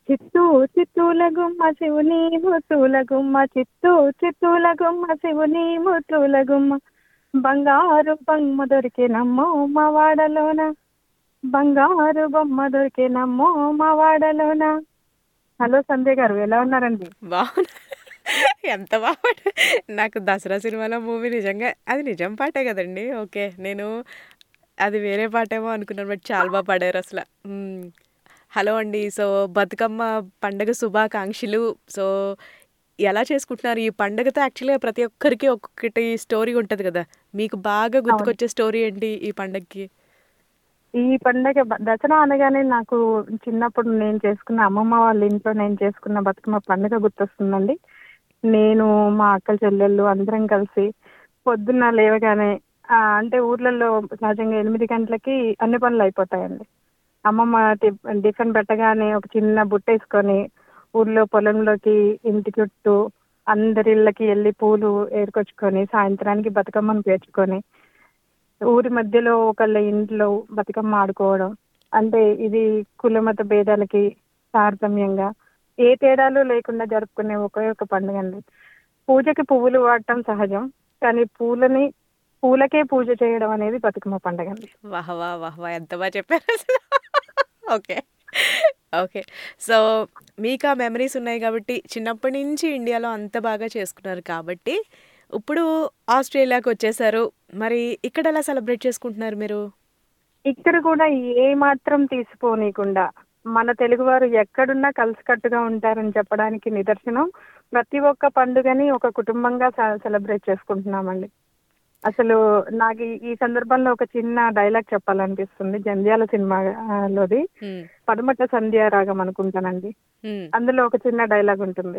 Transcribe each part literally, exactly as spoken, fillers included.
చిత్తూ చిత్తూల గుమ్మ శివుని ముత్తుల గుమ్మ చిత్తూ చిత్తూల గుమ్మ శివుని ముత్తుల గుమ్మ బంగారు బొమ్మ దొరికినమ్మో మా వాడలోన బంగారు బొమ్మ దొరికినమ్మో మా వాడలోన. హలో సంధ్య గారు, ఎలా ఉన్నారండి? బాగున్నా. ఎంత బాగా నాకు దసరా సినిమాలో మూవీ నిజంగా అది నిజం పాటే కదండి. ఓకే, నేను అది వేరే పాటేమో అనుకున్నాను, బట్ చాలా బాగా పాడారు అసలు. మ్మ్. హలో అండి. సో బతుకమ్మ పండగ శుభాకాంక్షలు. సో ఎలా చేసుకుంటున్నారు ఈ పండగతో? యాక్చువల్గా ప్రతి ఒక్కరికి ఒక్కొక్కటి స్టోరీ ఉంటుంది కదా. మీకు బాగా అవును, గుర్తుకొచ్చే స్టోరీ ఏంటి ఈ పండగకి? ఈ పండగ బ- దసరా అనగానే నాకు చిన్నప్పుడు నేను చేసుకున్న అమ్మమ్మ వాళ్ళ ఇంట్లో నేను చేసుకున్న బతుకమ్మ పండుగ గుర్తొస్తుందండి. నేను మా అక్క చెల్లెళ్ళు అందరం కలిసి పొద్దున్న లేవగానే ఆ, అంటే ఊర్లలో సహజంగా ఎనిమిది గంటలకి అన్ని పనులు అయిపోతాయండి. అమ్మమ్మ టి- టిఫిన్ పెట్టగానే ఒక చిన్న బుట్ట వేసుకొని ఊర్లో పొలంలోకి ఇంటి చుట్టూ అందరి ఇళ్ళకి వెళ్ళి పూలు ఏరుకొచ్చుకొని సాయంత్రానికి బతుకమ్మను పేర్చుకొని ఊరి మధ్యలో ఒకళ్ళ ఇంట్లో బతుకమ్మ ఆడుకోవడం. అంటే ఇది కులమత భేదాలకి తారతమ్యంగా ఏ తేడాలు లేకుండా జరుపుకునే ఒకే ఒక పండుగ అండి. పూజకి పువ్వులు వాడటం సహజం, కానీ పూలని పూలకే పూజ చేయడం అనేది బతుకమ్మ పండుగ అండి. వాహ్ వా వాహ్ వా ఎంత బాగా చెప్పారు అసలు. Okay, okay. సో మీకు ఆ మెమరీస్ ఉన్నాయి కాబట్టి చిన్నప్పటి నుంచి ఇండియాలో అంత బాగా చేసుకున్నారు కాబట్టి ఇప్పుడు ఆస్ట్రేలియాకి వచ్చేసారు. మరి ఇక్కడ ఎలా సెలబ్రేట్ చేసుకుంటున్నారు మీరు? ఇక్కడ కూడా ఏ మాత్రం తీసిపోనీయకుండా మన తెలుగువారు ఎక్కడున్నా కలిసికట్టుగా ఉంటారని చెప్పడానికి నిదర్శనం ప్రతి ఒక్క పండుగని ఒక కుటుంబంగా సె- సెలబ్రేట్ చేసుకుంటున్నామండి. అసలు నాకు ఈ- ఈ సందర్భంలో ఒక చిన్న డైలాగ్ చెప్పాలనిపిస్తుంది. జంధ్యాల సినిమాలోది హ్మ్, పడమట సంధ్యా రాగం అనుకుంటానండి. హ్మ్. అందులో ఒక చిన్న డైలాగ్ ఉంటుంది.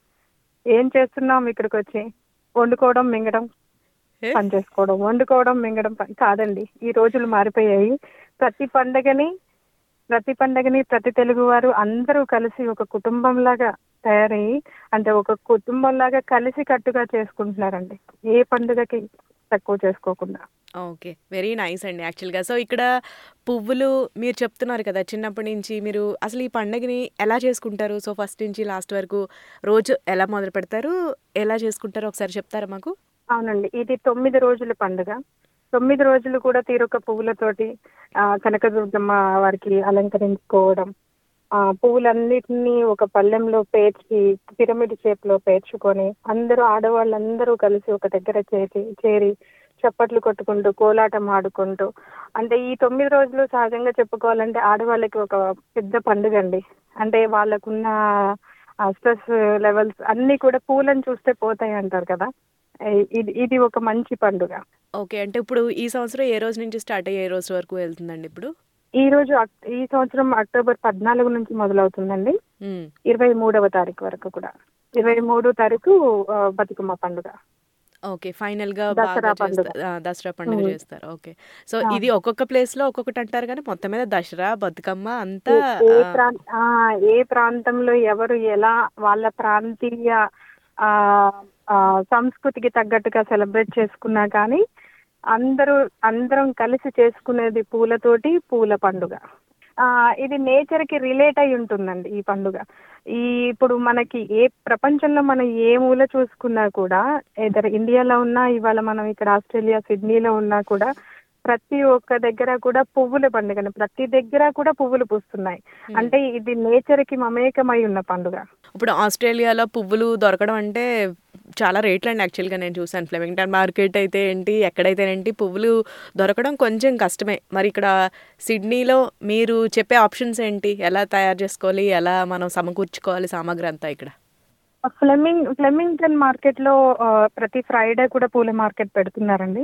ఏం చేస్తున్నాం ఇక్కడికి వచ్చి? వండుకోవడం మింగడం ఏ? పని చేసుకోవడం, వండుకోవడం మింగడం పని కాదండి. ఈ రోజులు మారిపోయాయి. ప్రతి పండగని ప్రతి పండగని ప్రతి తెలుగువారు అందరూ కలిసి ఒక కుటుంబంలాగా తయారయ్యి, అంటే ఒక కుటుంబంలాగా కలిసి కట్టుగా చేసుకుంటున్నారండి. ఏ పండుగకి తక్కువ చేసుకోకుండా. ఓకే, వెరీ నైస్ అండి యాక్చువల్గా. సో ఇక్కడ పువ్వులు మీరు చెప్తున్నారు కదా చిన్నప్పటి నుంచి మీరు అసలు ఈ పండగని ఎలా చేసుకుంటారు? సో ఫస్ట్ నుంచి లాస్ట్ వరకు రోజు ఎలా మొదలు పెడతారు, ఎలా చేసుకుంటారో ఒకసారి చెప్తారా మాకు? అవునండి, ఇది తొమ్మిది రోజుల పండుగ. తొమ్మిది రోజులు కూడా తీరొక్క పువ్వులతోటి ఆ కనకదుర్గమ్మ వారికి అలంకరించుకోవడం, ఆ పువ్వులన్నిటినీ ఒక పళ్ళెంలో పేర్చి పిరమిడ్ షేప్ లో పేర్చుకొని అందరూ ఆడవాళ్ళందరూ కలిసి ఒక దగ్గర చేరి చేరి చప్పట్లు కొట్టుకుంటూ కోలాటం ఆడుకుంటూ, అంటే ఈ తొమ్మిది రోజులు సహజంగా చెప్పుకోవాలంటే ఆడవాళ్ళకి ఒక పెద్ద పండుగ అండి. అంటే వాళ్ళకున్న స్ట్రెస్ లెవెల్స్ అన్ని కూడా పూలను చూస్తే పోతాయి అంటారు కదా. ఇ- ఇది ఇది ఒక మంచి పండుగ. ఓకే, అంటే ఇప్పుడు ఈ సంవత్సరం ఏ రోజు నుంచి స్టార్ట్ అయ్యి ఏ రోజు వరకు వెళ్తుందండి ఇప్పుడు? ఈ రోజు అక్- ఈ సంవత్సరం అక్టోబర్ పద్నాలుగు నుంచి మొదలవుతుందండి. మ్మ్. ఇరవై మూడవ తారీఖు వరకు కూడా. ఇరవై మూడు తారీఖు ఆ, బతుకమ్మ పండుగ, ఓకే, ఫైనల్గా బాగా దసరా పండుగ. చేస్తారు, దసరా పండుగ ఉమ్, చేస్తారు. ఓకే. సో ఇది అవును. ఒక్కొక్క ప్లేస్లో ఒక్కొక్కటి అంటారు కానీ మొత్తం మీద దసరా బతుకమ్మ అంతా. ఏ ఏ ఆ, ప్రాంత ఆ, ఏ ప్రాంతంలో ఎవరు ఎలా వాళ్ళ ప్రాంతీయ ఆ ఆ, సంస్కృతికి తగ్గట్టుగా సెలబ్రేట్ చేసుకున్నా కానీ అందరూ అందరం కలిసి చేసుకునేది పూలతోటి పూల పండుగ. ఆ ఇది నేచర్ కి రిలేట్ అయి ఉంటుందండి ఈ పండుగ. ఈ ఇప్పుడు మనకి ఏ ప్రపంచంలో మనం ఏ మూల చూసుకున్నా కూడా, ఇద్దరు ఇండియాలో ఉన్నా ఇవాళ మనం ఇక్కడ ఆస్ట్రేలియా సిడ్నీలో ఉన్నా కూడా ప్రతి ఒక్క దగ్గర కూడా పువ్వుల పండుగని ప్రతి దగ్గర కూడా పువ్వులు పూస్తున్నాయి. మ్మ్. అంటే ఇది నేచర్ కి మమేకమై ఉన్న పండుగ. ఇప్పుడు ఆస్ట్రేలియాలో పువ్వులు దొరకడం అంటే చాలా రేట్లు అండి. యాక్చువల్గా నేను చూసాను, ఫ్లెమింగ్టన్ మార్కెట్ అయితే ఏంటి ఎక్కడైతే ఏంటి పువ్వులు దొరకడం కొంచెం కష్టమే. మరి ఇక్కడ సిడ్నీలో మీరు చెప్పే ఆప్షన్స్ ఏంటి? ఎలా తయారు చేసుకోవాలి, ఎలా మనం సమకూర్చుకోవాలి సామాగ్రి అంతా ఇక్కడ? ఫ్లెమింగ్ ఫ్లెమింగ్టన్ మార్కెట్ లో ఆ, ప్రతి ఫ్రైడే కూడా పూల మార్కెట్ పెడుతున్నారండి.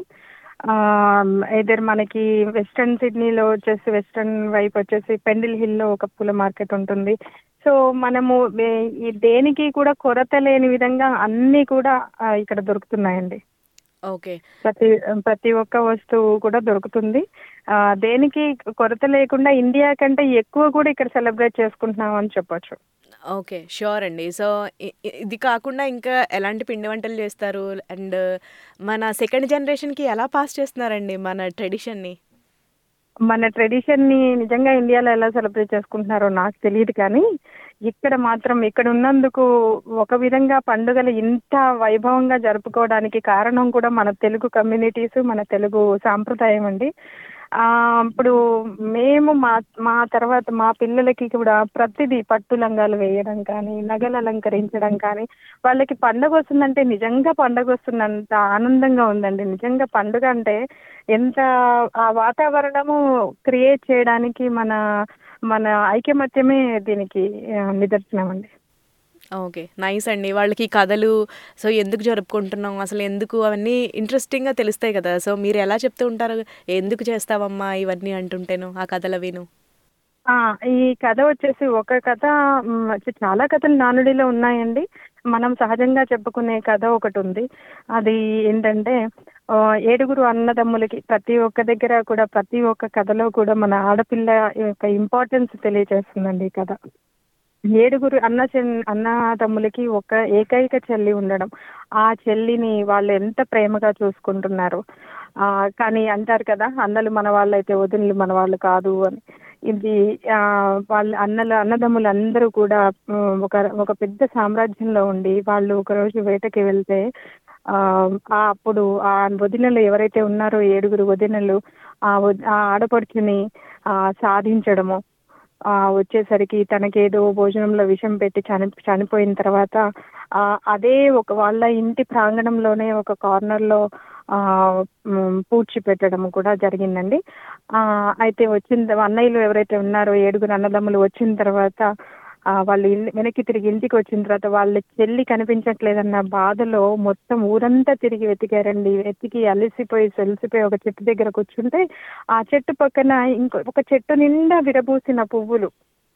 ఇద్దరు మనకి వెస్ట్రన్ సిడ్నీలో వచ్చేసి వెస్ట్రన్ వైపు వచ్చేసి పెండిల్ హిల్ లో ఒక పూల మార్కెట్ ఉంటుంది. సో మనము ఏ- ఈ దేనికి కూడా కొరత లేని విధంగా అన్నీ కూడా ఆ, ఇక్కడ దొరుకుతున్నాయండి. ఓకే, ప్రతి ప్రతి ఒక్క వస్తువు కూడా దొరుకుతుంది. ఆ, దేనికి కొరత లేకుండా ఇండియా కంటే ఎక్కువ కూడా ఇక్కడ సెలబ్రేట్ చేసుకుంటున్నాం అని చెప్పొచ్చు. ఓకే, ష్యూర్ అండి. సో ఇ- ఇ- ఇది కాకుండా ఇంకా ఎలాంటి పిండి వంటలు చేస్తారు? అండ్ మన సెకండ్ జనరేషన్కి ఎలా పాస్ చేస్తున్నారండి మన ట్రెడిషన్ని? మన ట్రెడిషన్‌ని నిజంగా ఇండియాలో ఎలా సెలబ్రేట్ చేసుకుంటున్నారో నాకు తెలీదు కానీ, ఇక్కడ మాత్రం ఇక్కడ ఉన్నందుకు ఒక విధంగా పండుగలు ఇంత వైభవంగా జరుపుకోవడానికి కారణం కూడా మన తెలుగు కమ్యూనిటీస్, మన తెలుగు సాంప్రదాయం అండి. ఆహ్, ఇప్పుడు మేము మా మా తర్వాత మా పిల్లలకి కూడా ప్రతిదీ పట్టు లంగాలు వేయడం కానీ, నగలు అలంకరించడం కానీ, వాళ్ళకి పండగొస్తుందంటే నిజంగా పండగొస్తున్నంత ఆనందంగా ఉందండి. నిజంగా పండుగ అంటే ఎంత ఆ వాతావరణము క్రియేట్ చేయడానికి మన మన ఐకమత్యమే దీనికి ఆహ్, నిదర్శనం అండి. ఓకే. నైస్ అండి. వాళ్ళకి కథలు సో, ఎందుకు జరుపుకుంటున్నాం, అసలు ఎందుకు అవన్నీ ఇంట్రెస్టింగ్‌గా తెలుస్తాయి కదా! సో, మీరు ఎలా చెప్తూ ఉంటారు? ఎందుకు చేస్తావమ్మా ఇవన్నీ అంటుంటేను ఆ కథలవిను? ఆ! ఈ కథ వచ్చేసి ఒక కథ హ్మ్. చ చాలా కథలు నానుడిలో ఉన్నాయండి. మనం సహజంగా చెప్పుకునే కథ ఒకటుంది. అది ఏంటంటే ఆహ్, ఏడుగురు అన్నదమ్ములకి ప్రతి ఒక్క దగ్గర కూడా ప్రతి ఒక్క కథలో కూడా మన ఆడపిల్ల యొక్క ఇంపార్టెన్స్ తెలియజేస్తుందండి ఈ కథ. ఏడుగురు అన్న చెన్ అన్నదమ్ములకి ఒక ఏకైక చెల్లి ఉండడం. ఆ చెల్లిని వాళ్ళు ఎంత ప్రేమగా చూసుకుంటున్నారు. ఆహ్, కానీ అంటారు కదా! అన్నలు మన వాళ్ళైతే వదినలు మన వాళ్ళు కాదు అని. ఇది ఆహ్, వాళ్ళ అన్నలు అన్నదమ్ములందరూ కూడా హ్మ్, ఒక ఒక పెద్ద సామ్రాజ్యంలో ఉండి వాళ్ళు ఒకరోజు వేటకి వెళ్తే ఆహ్, ఆ అప్పుడు ఆ వదినలు ఎవరైతే ఉన్నారో ఏడుగురు వదినలు ఆ వద్ ఆ ఆడపడుచుని ఆహ్, సాధించడము. ఆ! వచ్చేసరికి తనకేదో భోజనంలో విషం పెట్టి చని చనిపోయిన తర్వాత ఆహ్, అదే ఒక వాళ్ళ ఇంటి ప్రాంగణంలోనే ఒక కార్నర్‌లో ఆహ్, హ్మ్. పూడ్చిపెట్టడం కూడా జరిగిందండి. ఆహ్, అయితే వచ్చిన త అన్నయ్యలు ఎవరైతే ఉన్నారో ఏడుగురు అన్నదమ్ములు వచ్చిన తర్వాత ఆహ్, వాళ్ళు ఇల్లు వెనక్కి తిరిగి ఇంటికొచ్చిన తర్వాత వాళ్ళ చెల్లి కనిపించట్లేదన్న బాధలో మొత్తం ఊరంతా తిరిగి వెతికారండి. వెతికి అలిసిపోయి సొలిసిపోయి ఒక చెట్టు దగ్గర కూర్చుంటే, ఆ చెట్టు పక్కన ఇంకో ఒక చెట్టు నిండా విరబూసిన పువ్వులు.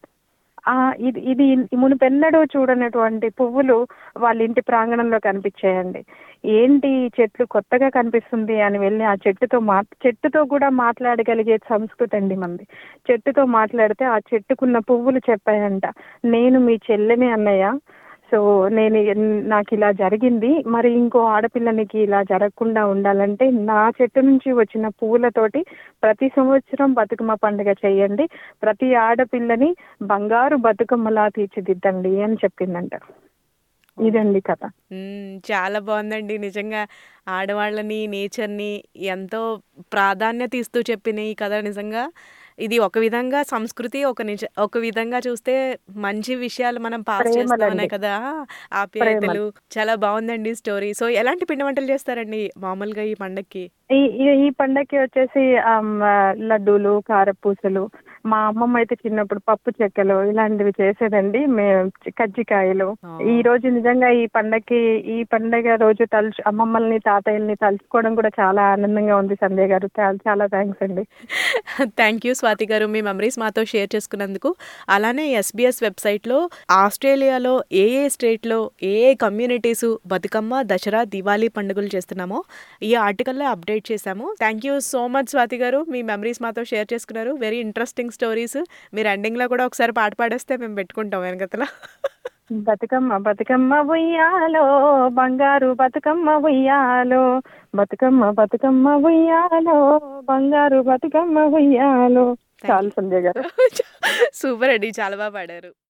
ఆ! ఇది ఇది మునుపెన్నడూ చూడనటువంటి పువ్వులు వాళ్ళ ఇంటి ప్రాంగణంలో కనిపిచ్చాయండి. ఏంటి ఈ చెట్లు కొత్తగా కనిపిస్తుంది అని వెళ్లి ఆ చెట్టుతో మాట్ చెట్టుతో కూడా మాట్లాడగలిగే సంస్కృతండి మనది. చెట్టుతో మాట్లాడితే ఆ చెట్టుకున్న పువ్వులు చెప్పాయంట. "నేను మీ చెల్లిని అన్నయ్య. సో, నేను ఎన్ నాకిలా జరిగింది. మరి ఇంకో ఆడపిల్లనికి ఇలా జరగకుండా ఉండాలంటే నా చెట్టు నుంచి వచ్చిన పువ్వులతోటి ప్రతి సంవత్సరం బతుకమ్మ పండుగ చేయండి. ప్రతి ఆడపిల్లని బంగారు బతుకమ్మలా తీర్చిదిద్దండి" అని చెప్పిందంట. ఓహ్! ఇదండి కథ. హ్మ్. చాలా బావుందండి. నిజంగా ఆడవాళ్ళని, నేచర్‌ని ఎంతో ప్రాధాన్యత ఇస్తూ చెప్పిన ఈ కథ నిజంగా ఇది ఒక విధంగా సంస్కృతి, ఒక నిజ ఒక విధంగా చూస్తే మంచి విషయాలు మనం పాస్ చేస్తామనే ప్రేమలండి. కదా! ప్రేమలు. ఆప్యాయతలు. చాలా బావుందండి స్టోరీ. సో, ఎలాంటి పిండి వంటలు చేస్తారండి మామూలుగా ఈ పండక్కి? ఈ ఈ ఈ పండగకి వచ్చేసి ఆహ్, హ్మ్, లడ్డూలు, కారపూసలు. మా అమ్మమ్మ అయితే చిన్నప్పుడు పప్పు చెక్కలు ఇలాంటివి చేసేదండి. మేము చి కజ్జికాయలు. ఓహ్! ఈరోజు నిజంగా ఈ పండగకి ఈ పండగ రోజు తలుచు అమ్మమ్మల్ని, తాతయ్యల్ని తలుచుకోవడం కూడా చాలా ఆనందంగా ఉంది సంధ్య గారు. చాలా చాలా థాంక్స్ అండి. Thank you Swathi garu. మీ మెమరీస్ మాతో షేర్ చేసుకున్నందుకు. అలానే ఎస్‌బీఎస్ వెబ్‌సైట్‌లో ఆస్ట్రేలియాలో ఏ ఏ స్టేట్‌లో ఏ ఏ కమ్యూనిటీసు బతుకమ్మ, దసరా, దివాళీ పండుగలు చేస్తున్నామో ఈ ఆర్టికల్‌లో అప్డేట్ చేశాము. Thank you so much Swathi garu. మీ మెమరీస్ మాతో షేర్ చేసుకున్నారు. Very interesting stories. మీరు ఎండింగ్‌లో కూడా ఒకసారి పాట పాడేస్తే మేము పెట్టుకుంటాం వెనకతల. బతుకమ్మ బతుకమ్మ ఉయ్యాలో, బంగారు బతుకమ్మ ఉయ్యాలో, బతుకమ్మ బతుకమ్మ ఉయ్యాలో, బంగారు బతుకమ్మ ఉయ్యాలో. థ్యాంక్ చాలు యూ. సంధ్య గారు. సూపర్ అండి. చాలా బా పాడారు.